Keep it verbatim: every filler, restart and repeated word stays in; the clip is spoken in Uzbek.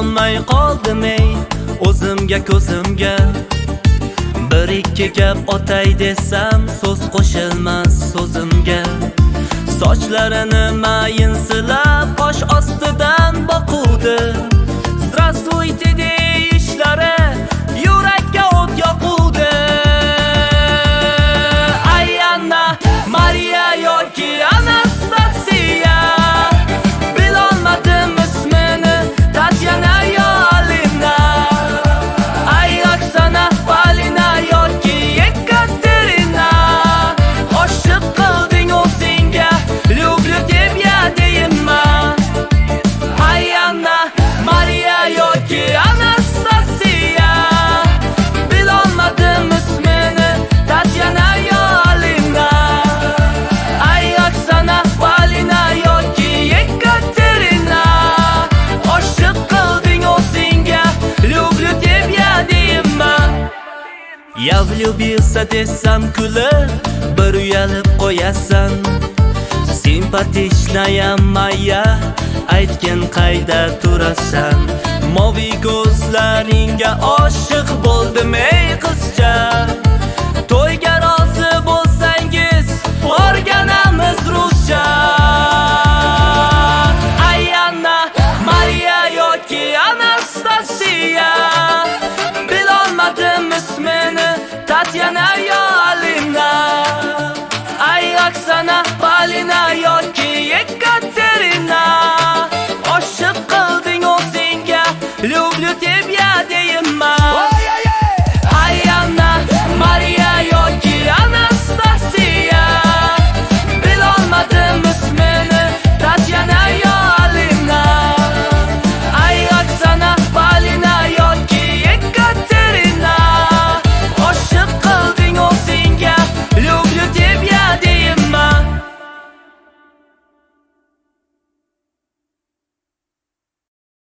Bilolmay qoldim ey o'zimga ko'zimga. Bir ikki gap otay desam so'z qo'shilmas so'zimga. Sochlarini mayin silab qosh ostidan boquvdi. Здравствуйте deyishlari yurakka o't yoquvdi. Ayana Mariya yoki Anastasiya, bilolmadim ismini Tatyana yo Alina. Ay Oksana, Polina yoki Yekaterina, oshiq qilding o'zingga, люблю тебя deyimma. Ayana Mariya yoki Anastasiya, bilolmadim ismini Tatyana yo Alina. Ay Oksana, Polina yoki Yekaterina, oshiq qilding o'zingga, люблю тебя deyimma. Я влюбился desam kulib, bir uyalib qo'yasan. Simpatичная moya, aytgin qayda turasan? Movi ko'zlaringga oshiq bo'ldim ey qizcha. To'yga rozi bo'lsangiz, o'rganamiz ruscha. Ayana Mariya yoki Anastasiya, bilolmadim ismini Tatyana yo Alina. Ay Oksana, Polina yoki Yekaterina, oshiq qilding o'zingga, люблю тебя